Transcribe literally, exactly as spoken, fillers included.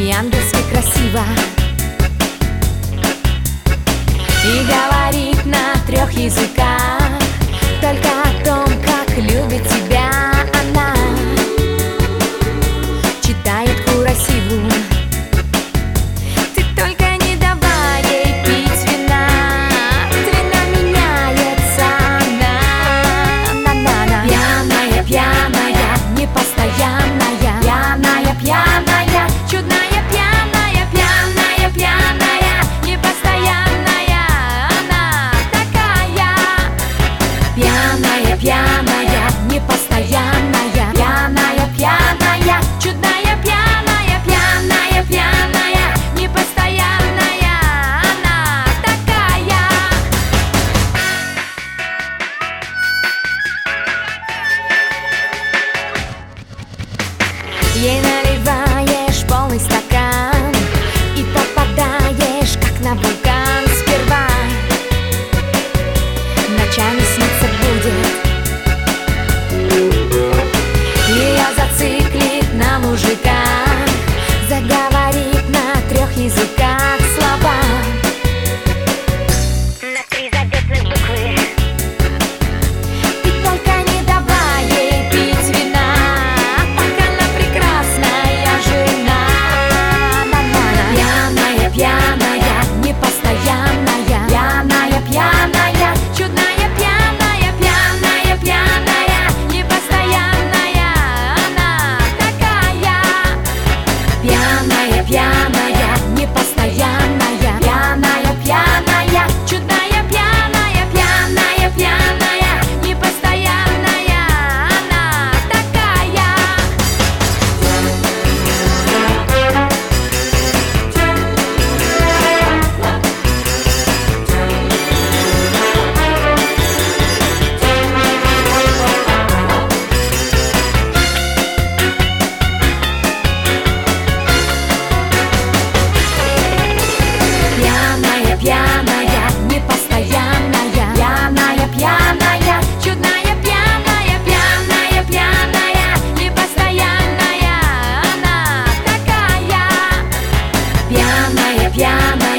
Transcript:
По-ангельски красиво и говорит на трех языках, только о том, как любит тебя она. Читает куросиву. Ты только не давай ей пить вина, вина меняется она. На-на-на. Пьяная, пьяная, непостоянная, пьяная, пьяная, чудная, пьяная, пьяная, пьяная, непостоянная, она такая. Пьяная, пьяная, непостоянная, пьяная, пьяная, чудная, пьяная, пьяная, пьяная, непостоянная, она такая. Ей наливаешь полный стакан и попадаешь, как на вулкан сперва. Ночами снится будет, ее зациклит на мужиках, заговорит на трех языках слова. На три заветных буквы. Ты только не давай ей пить вина, так она прекрасная жена. На-на-на. Пьяная, пьяная, непостоянная, пьяная, пьяная, чудная, пьяная, пьяная, пьяная, непостоянная, она такая. Пьяная, пьяная, непостоянная, пьяная, пьяная, чудная, пьяная, пьяная, пьяная, непостоянная, она такая. Пьяная, пьяная, непостоянная, пьяная, пьяная, чудная, пьяная, пьяная, пьяная, непостоянная, она такая. Пьяная, пьяная.